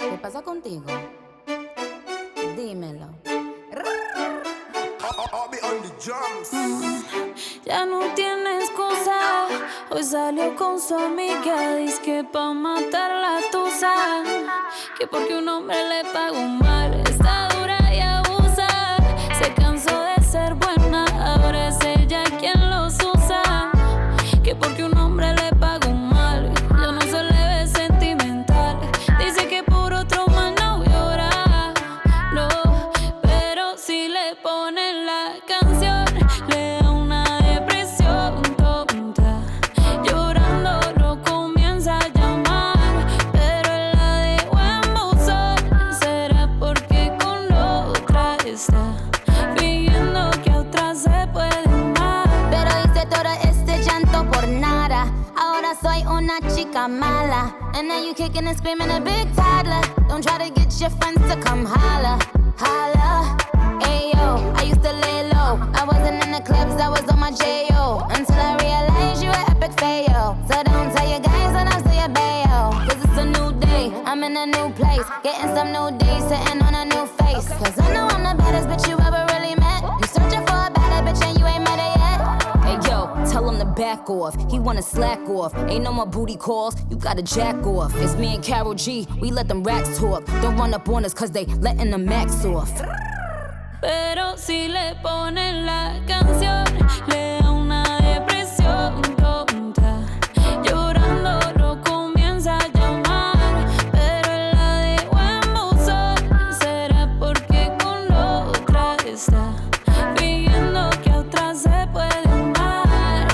¿Qué pasa contigo? Dímelo. Ya no tiene excusa. Hoy salió con su amiga, dice pa' matar la tusa. Que porque un hombre le pagó mal, está dura y abusa. Se cansó de ser buena, ahora es ella quien los usa. Que porque un hombre le pagó mal, yo no se le ve sentimental. Dice que por otro mal no llora, no. Pero si le ponen la canción, le da una depresión tonta. Llorando lo comienza a llamar, pero él la dejó en buzón. ¿Será porque con otra está fingiendo que a otra se puede amar? Pero hice todo este llanto por nada. Ahora soy una chica mala. And now you kicking and screaming a big toddler. Don't try to get your friends to come holla, holla. Ayo, I used to lay low. I wasn't in the clubs, I was on my J.O. Until I realized you were epic fail. So don't tell your guys when I'm still your bayo. Cause it's a new day, I'm in a new place. Getting some new days, sitting on a new face. Cause I know I'm the baddest bitch you ever really met. You searching for a better bitch and you ain't met her yet. Hey yo, tell him to back off. He wanna slack off. Ain't no more booty calls, you gotta jack off. It's me and Karol G, we let them racks talk. Don't run up on us cause they letting the max off. Pero si le ponen la canción, le da una depresión tonta. Llorando lo comienza a llamar, pero él la dejó en buzón. ¿Será porque con otra está fingiendo que a otra se puede amar?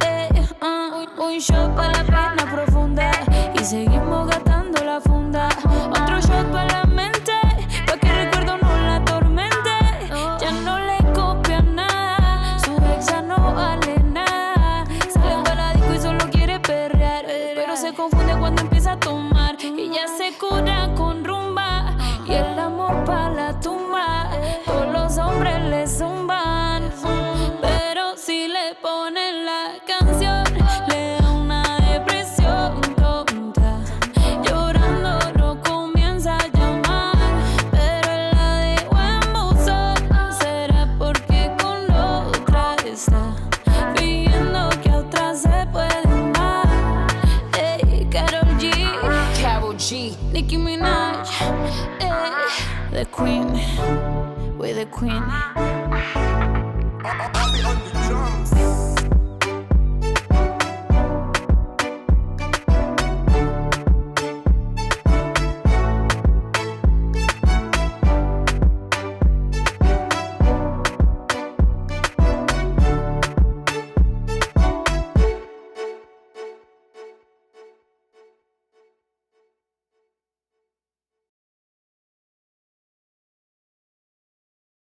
Un shot para la pena profunda y seguimos gastando la funda. Otro shot para la mente, pa' que el recuerdo no la atormente. Ya no le copia nada, su ex ya no vale nada. Sale para la disco y solo quiere perrear, pero se confunde cuando empieza a tomar. Y ya se cura con rumba y el amor pa' la tumba. Todos los hombres le zumban, pero si le ponen la canción, le da una depresión tonta. Llorando lo comienza a llamar, pero él la dejó en buzón. ¿Será porque con otra está fingiendo que a otra se puede amar? Hey, Karol G, Nicki Minaj, the queen, we're the queen. I'll be on the drums.